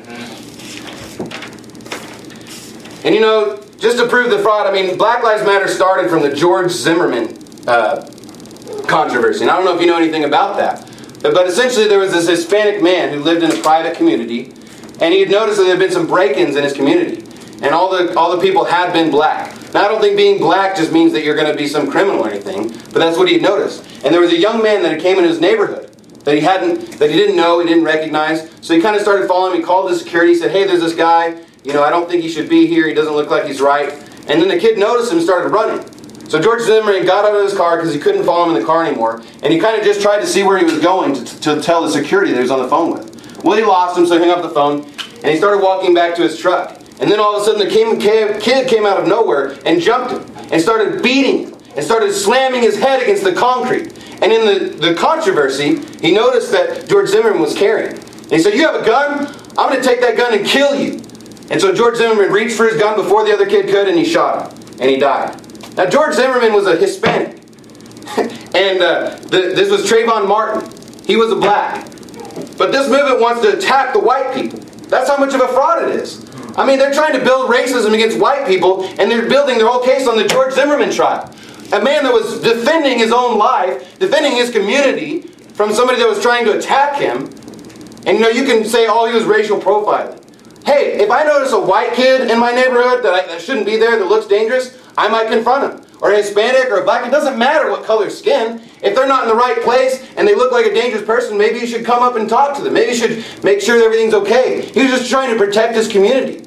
And you know, just to prove the fraud, I mean, Black Lives Matter started from the George Zimmerman controversy. And I don't know if you know anything about that. But essentially there was this Hispanic man who lived in a private community, and he had noticed that there had been some break-ins in his community. And all the people had been black. Now, I don't think being black just means that you're going to be some criminal or anything, but that's what he had noticed. And there was a young man that came in his neighborhood that he didn't know, he didn't recognize. So he kind of started following him. He called the security. He said, hey, there's this guy. You know, I don't think he should be here. He doesn't look like he's right. And then the kid noticed him and started running. So George Zimmerman got out of his car because he couldn't follow him in the car anymore. And he kind of just tried to see where he was going to tell the security that he was on the phone with. Well, he lost him, so he hung up the phone. And he started walking back to his truck. And then all of a sudden the kid came out of nowhere and jumped him and started beating him and started slamming his head against the concrete. And in the controversy, he noticed that George Zimmerman was carrying. And he said, you have a gun? I'm going to take that gun and kill you. And so George Zimmerman reached for his gun before the other kid could, and he shot him. And he died. Now George Zimmerman was a Hispanic. And this was Trayvon Martin. He was a black. But this movement wants to attack the white people. That's how much of a fraud it is. I mean, they're trying to build racism against white people, and they're building their whole case on the George Zimmerman trial. A man that was defending his own life, defending his community from somebody that was trying to attack him. And you know, you can say, oh, he was racial profiling. Hey, if I notice a white kid in my neighborhood that shouldn't be there, that looks dangerous, I might confront him. Or a Hispanic or a black, it doesn't matter what color skin. If they're not in the right place and they look like a dangerous person, maybe you should come up and talk to them. Maybe you should make sure that everything's okay. He was just trying to protect his community.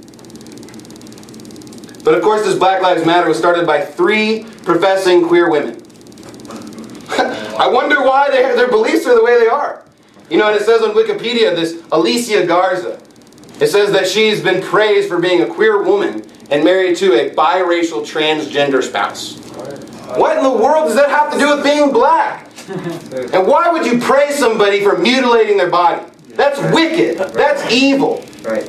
But of course, this Black Lives Matter was started by 3 professing queer women. I wonder why their beliefs are the way they are. You know, and it says on Wikipedia, this Alicia Garza, it says that she's been praised for being a queer woman and married to a biracial transgender spouse. What in the world does that have to do with being black? And why would you praise somebody for mutilating their body? That's wicked. That's evil. Right.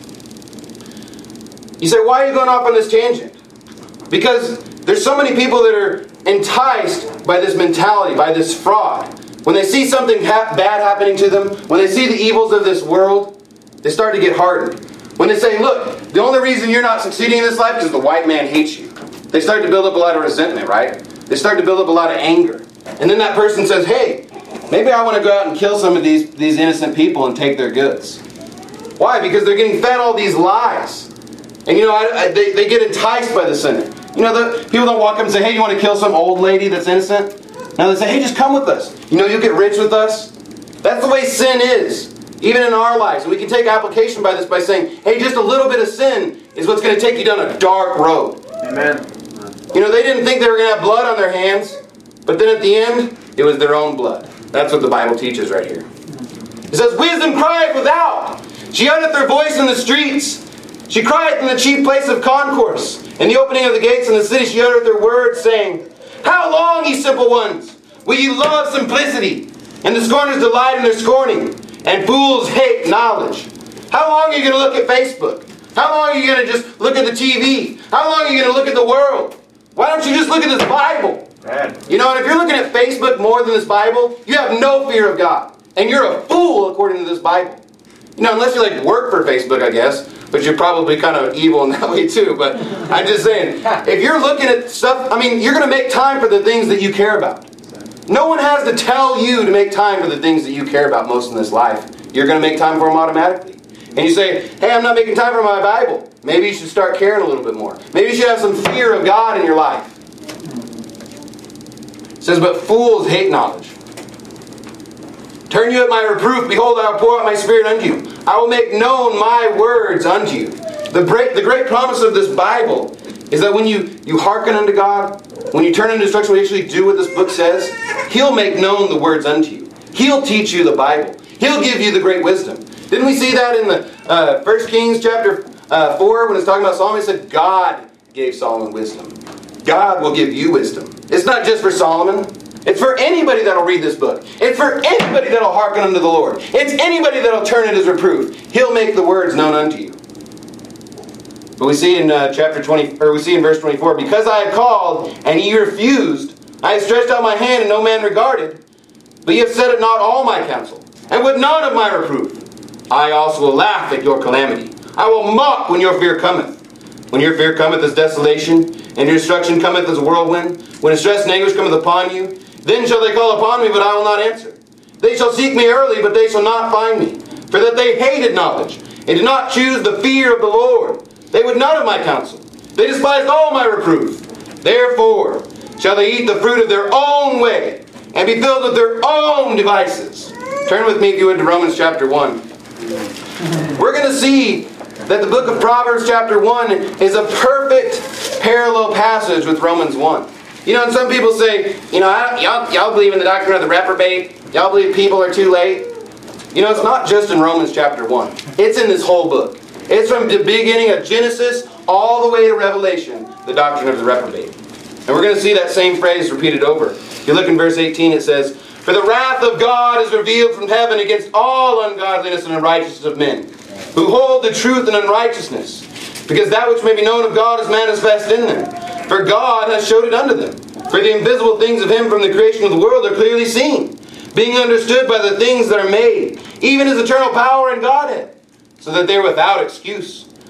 You say, why are you going off on this tangent? Because there's so many people that are enticed by this mentality, by this fraud. When they see something bad happening to them, when they see the evils of this world, they start to get hardened. When they say, look, the only reason you're not succeeding in this life is because the white man hates you. They start to build up a lot of resentment, right? They start to build up a lot of anger. And then that person says, hey, maybe I want to go out and kill some of these innocent people and take their goods. Why? Because they're getting fed all these lies. And you know, they get enticed by the sinner. You know, people don't walk up and say, hey, you want to kill some old lady that's innocent? Now they say, hey, just come with us. You know, you'll get rich with us. That's the way sin is, even in our lives. And we can take application by this by saying, hey, just a little bit of sin is what's going to take you down a dark road. Amen. You know, they didn't think they were going to have blood on their hands, but then at the end, it was their own blood. That's what the Bible teaches right here. It says, wisdom crieth without. She uttereth her voice in the streets. She crieth in the chief place of concourse. In the opening of the gates in the city, she uttereth her words, saying, how long, ye simple ones, will ye love simplicity? And the scorners delight in their scorning, and fools hate knowledge. How long are you going to look at Facebook? How long are you going to just look at the TV? How long are you going to look at the world? Why don't you just look at this Bible? You know, and if you're looking at Facebook more than this Bible, you have no fear of God. And you're a fool according to this Bible. You know, unless you like work for Facebook, I guess. But you're probably kind of evil in that way too. But I'm just saying, if you're looking at stuff, I mean, you're going to make time for the things that you care about. No one has to tell you to make time for the things that you care about most in this life. You're going to make time for them automatically. And you say, hey, I'm not making time for my Bible. Maybe you should start caring a little bit more. Maybe you should have some fear of God in your life. It says, but fools hate knowledge. Turn you at my reproof. Behold, I will pour out my spirit unto you. I will make known my words unto you. The great promise of this Bible is that when you hearken unto God, when you turn into instruction, when you actually do what this book says, He'll make known the words unto you. He'll teach you the Bible. He'll give you the great wisdom. Didn't we see that in the 1 Kings chapter 4 when it's talking about Solomon? It said God gave Solomon wisdom. God will give you wisdom. It's not just for Solomon. It's for anybody that'll read this book. It's for anybody that'll hearken unto the Lord. It's anybody that'll turn at His reproof. He'll make the words known unto you. But we see in chapter 20, or we see in verse 24, because I have called and ye refused, I have stretched out my hand and no man regarded, but ye have set at naught all my counsel, and would none of my reproof. I also will laugh at your calamity. I will mock when your fear cometh. When your fear cometh as desolation, and your destruction cometh as a whirlwind, when distress and anguish cometh upon you, then shall they call upon me, but I will not answer. They shall seek me early, but they shall not find me. For that they hated knowledge, and did not choose the fear of the Lord. They would none of my counsel. They despised all my reproof. Therefore shall they eat the fruit of their own way, and be filled with their own devices. Turn with me, if you would, to Romans chapter 1. We're going to see that the book of Proverbs chapter 1 is a perfect parallel passage with Romans 1. You know, and some people say, you know, y'all believe in the doctrine of the reprobate? Y'all believe people are too late? You know, it's not just in Romans chapter 1. It's in this whole book. It's from the beginning of Genesis all the way to Revelation, the doctrine of the reprobate. And we're going to see that same phrase repeated over. If you look in verse 18, it says, for the wrath of God is revealed from heaven against all ungodliness and unrighteousness of men, who hold the truth in unrighteousness, because that which may be known of God is manifest in them. For God has showed it unto them. For the invisible things of Him from the creation of the world are clearly seen, being understood by the things that are made, even His eternal power and Godhead, so that they are without excuse.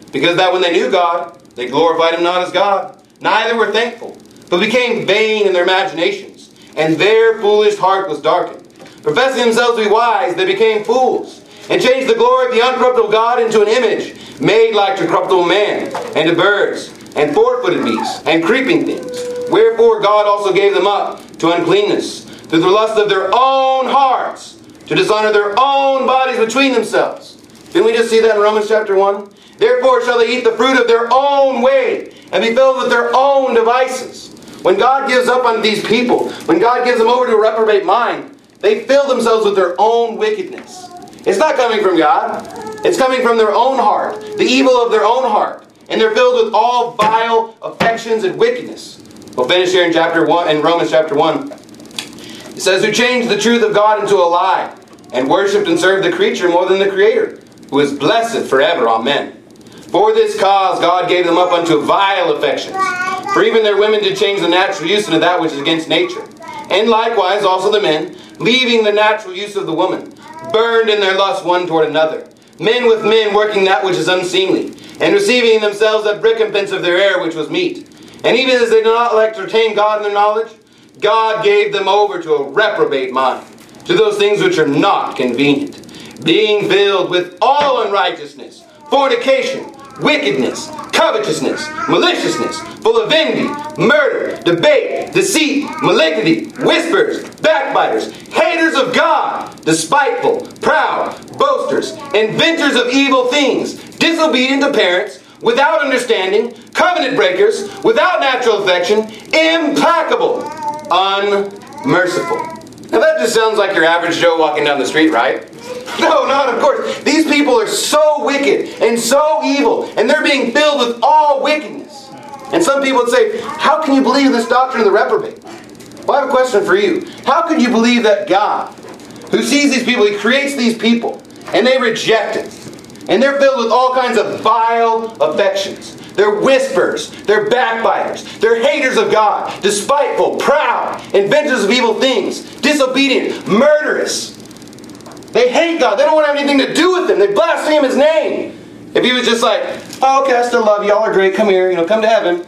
Because that when they knew God, they glorified him not as God, neither were thankful, but became vain in their imaginations, and their foolish heart was darkened. Professing themselves to be wise, they became fools, and changed the glory of the uncorruptible God into an image made like to corruptible man, and to birds, and four-footed beasts, and creeping things. Wherefore God also gave them up to uncleanness, through the lust of their own hearts, to dishonor their own bodies between themselves. Didn't we just see that in Romans chapter 1? Therefore shall they eat the fruit of their own way, and be filled with their own devices. When God gives up on these people, when God gives them over to a reprobate mind, they fill themselves with their own wickedness. It's not coming from God. It's coming from their own heart, the evil of their own heart. And they're filled with all vile affections and wickedness. We'll finish here in chapter 1, in Romans chapter 1. It says, who changed the truth of God into a lie, and worshipped and served the creature more than the Creator, who is blessed forever. Amen. For this cause God gave them up unto vile affections. For even their women did change the natural use into that which is against nature. And likewise also the men, leaving the natural use of the woman, burned in their lust one toward another. Men with men working that which is unseemly, and receiving in themselves that recompense of their error which was meet. And even as they did not entertain God in their knowledge, God gave them over to a reprobate mind, to those things which are not convenient, being filled with all unrighteousness, fornication, wickedness, covetousness, maliciousness, full of envy, murder, debate, deceit, malignity, whispers, backbiters, haters of God, despiteful, proud, boasters, inventors of evil things, disobedient to parents, without understanding, covenant breakers, without natural affection, implacable, unmerciful. Now that just sounds like your average Joe walking down the street, right? No, not of course. These people are so wicked and so evil, and they're being filled with all wickedness. And some people would say, how can you believe this doctrine of the reprobate? Well, I have a question for you. How could you believe that God, who sees these people, He creates these people, and they reject it, and they're filled with all kinds of vile affections. They're whisperers, they're backbiters, they're haters of God, despiteful, proud, inventors of evil things, disobedient, murderous. They hate God. They don't want to have anything to do with Him. They blaspheme His name. If He was just like, oh, okay, I still love you, y'all are great, come here, come to heaven.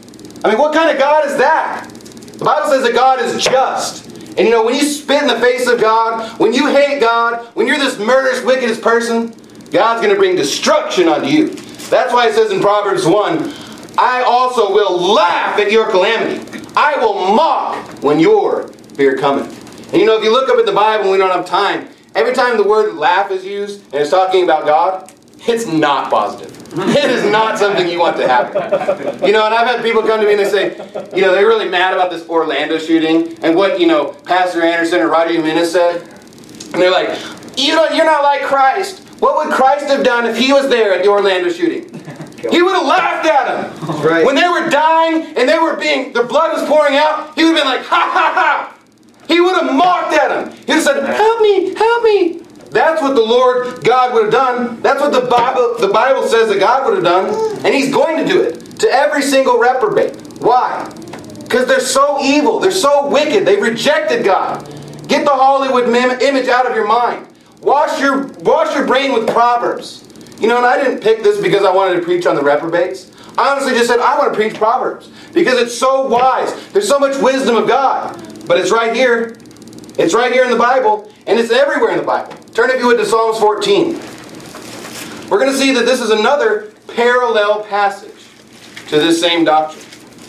I mean, what kind of God is that? The Bible says that God is just. And when you spit in the face of God, when you hate God, when you're this murderous, wickedest person, God's going to bring destruction onto you. That's why it says in Proverbs 1, I also will laugh at your calamity. I will mock when your fear cometh. And if you look up at the Bible and we don't have time, every time the word laugh is used and it's talking about God, it's not positive. It is not something you want to happen. And I've had people come to me and they say, they're really mad about this Orlando shooting and what, Pastor Anderson or Roger Jimenez said. And they're like, you're not like Christ. What would Christ have done if He was there at the Orlando shooting? He would have laughed at them. Right. When they were dying and their blood was pouring out, He would have been like, ha ha ha. He would have mocked at them. He would have said, help me, help me. That's what the Lord God would have done. That's what the Bible says that God would have done. And He's going to do it to every single reprobate. Why? Because they're so evil. They're so wicked. They've rejected God. Get the Hollywood image out of your mind. Wash your brain with Proverbs. And I didn't pick this because I wanted to preach on the reprobates. I honestly just said, I want to preach Proverbs. Because it's so wise. There's so much wisdom of God. But it's right here. It's right here in the Bible. And it's everywhere in the Bible. Turn, if you would, to Psalms 14. We're going to see that this is another parallel passage to this same doctrine.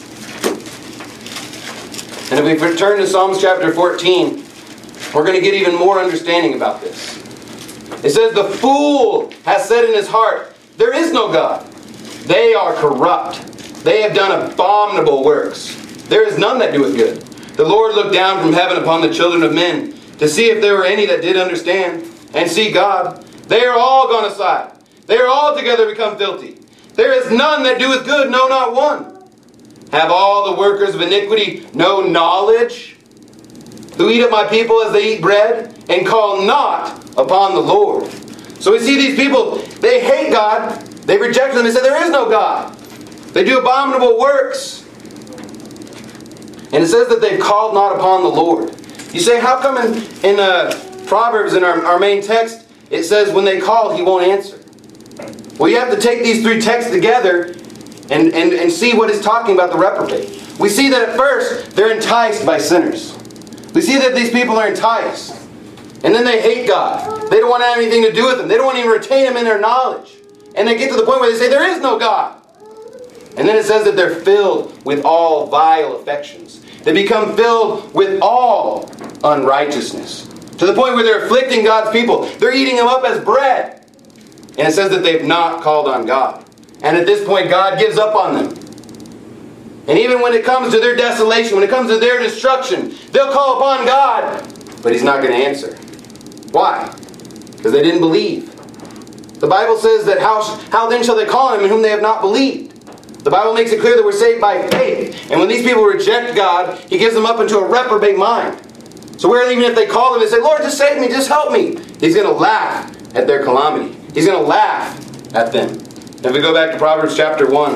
And if we turn to Psalms chapter 14, we're going to get even more understanding about this. It says, the fool has said in his heart, there is no God. They are corrupt. They have done abominable works. There is none that doeth good. The Lord looked down from heaven upon the children of men to see if there were any that did understand and see God. They are all gone aside. They are altogether become filthy. There is none that doeth good, no, not one. Have all the workers of iniquity no knowledge? Who eat up my people as they eat bread, and call not upon the Lord. So we see these people, they hate God, they reject Him, they say there is no God. They do abominable works. And it says that they've called not upon the Lord. You say, how come in Proverbs, in our main text, it says when they call, He won't answer? Well, you have to take these three texts together and see what is talking about the reprobate. We see that at first, they're enticed by sinners. We see that these people are enticed. And then they hate God. They don't want to have anything to do with Him. They don't want to even retain Him in their knowledge. And they get to the point where they say, there is no God. And then it says that they're filled with all vile affections. They become filled with all unrighteousness. To the point where they're afflicting God's people. They're eating Him up as bread. And it says that they've not called on God. And at this point, God gives up on them. And even when it comes to their desolation, when it comes to their destruction, they'll call upon God, but He's not going to answer. Why? Because they didn't believe. The Bible says that how then shall they call on Him in whom they have not believed? The Bible makes it clear that we're saved by faith. And when these people reject God, He gives them up into a reprobate mind. So where even if they call Him and say, Lord, just save me, just help me, He's going to laugh at their calamity. He's going to laugh at them. If we go back to Proverbs chapter 1,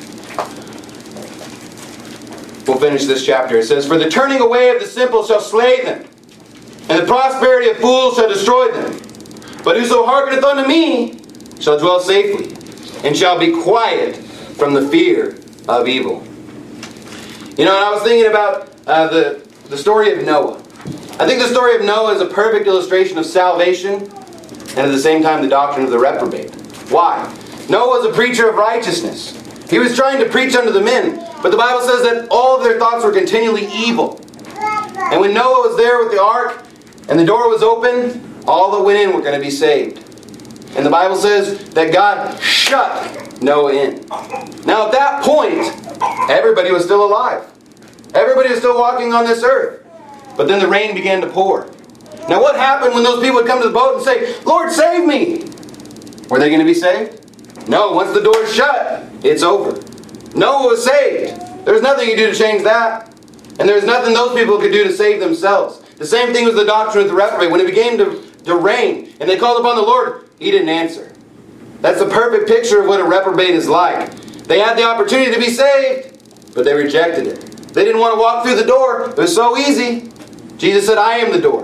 we'll finish this chapter. It says, for the turning away of the simple shall slay them, and the prosperity of fools shall destroy them. But whoso hearkeneth unto me shall dwell safely, and shall be quiet from the fear of evil. You know, and I was thinking about the story of Noah. I think the story of Noah is a perfect illustration of salvation, and at the same time the doctrine of the reprobate. Why? Noah was a preacher of righteousness. He was trying to preach unto the men, but the Bible says that all of their thoughts were continually evil. And when Noah was there with the ark, and the door was open, all that went in were going to be saved. And the Bible says that God shut Noah in. Now at that point, everybody was still alive. Everybody was still walking on this earth. But then the rain began to pour. Now what happened when those people would come to the boat and say, Lord, save me? Were they going to be saved? No, once the door is shut, it's over. Noah was saved. There's nothing you do to change that. And there's nothing those people could do to save themselves. The same thing was the doctrine of the reprobate. When it began to rain and they called upon the Lord, He didn't answer. That's the perfect picture of what a reprobate is like. They had the opportunity to be saved, but they rejected it. They didn't want to walk through the door. It was so easy. Jesus said, I am the door.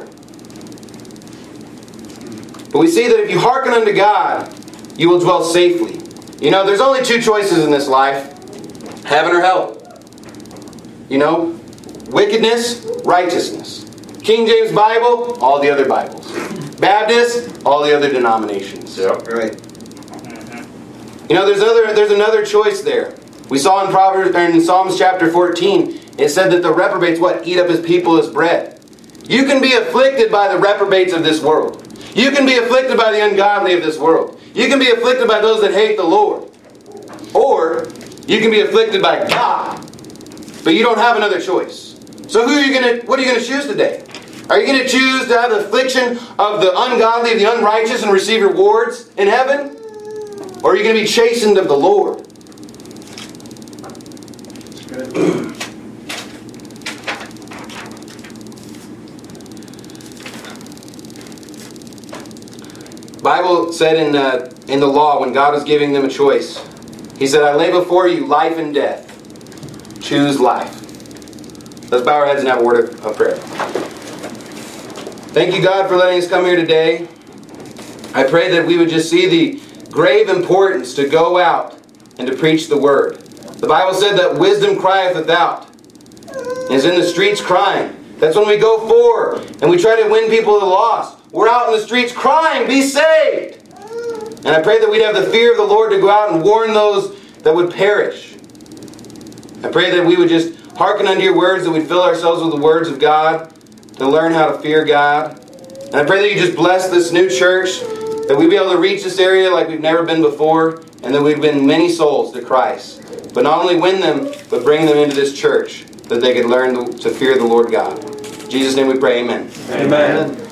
But we see that if you hearken unto God, you will dwell safely. You know, there's only two choices in this life. Heaven or hell. You know, wickedness, righteousness. King James Bible, all the other Bibles. Baptist, all the other denominations. Yep. Right. You know, there's another choice there. We saw in Psalms chapter 14, it said that the reprobates, eat up His people as bread. You can be afflicted by the reprobates of this world. You can be afflicted by the ungodly of this world. You can be afflicted by those that hate the Lord. Or you can be afflicted by God. But you don't have another choice. So what are you going to choose today? Are you going to choose to have the affliction of the ungodly, of the unrighteous, and receive rewards in heaven? Or are you going to be chastened of the Lord? That's good. Bible said in the law, when God was giving them a choice, He said, I lay before you life and death. Choose life. Let's bow our heads and have a word of prayer. Thank you, God, for letting us come here today. I pray that we would just see the grave importance to go out and to preach the Word. The Bible said that wisdom crieth without, and is in the streets crying. That's when we go forward and we try to win people to the lost. We're out in the streets crying, be saved. And I pray that we'd have the fear of the Lord to go out and warn those that would perish. I pray that we would just hearken unto your words, that we'd fill ourselves with the words of God, to learn how to fear God. And I pray that you just bless this new church, that we'd be able to reach this area like we've never been before, and that we'd win many souls to Christ. But not only win them, but bring them into this church, that they could learn to fear the Lord God. In Jesus' name we pray, amen. Amen.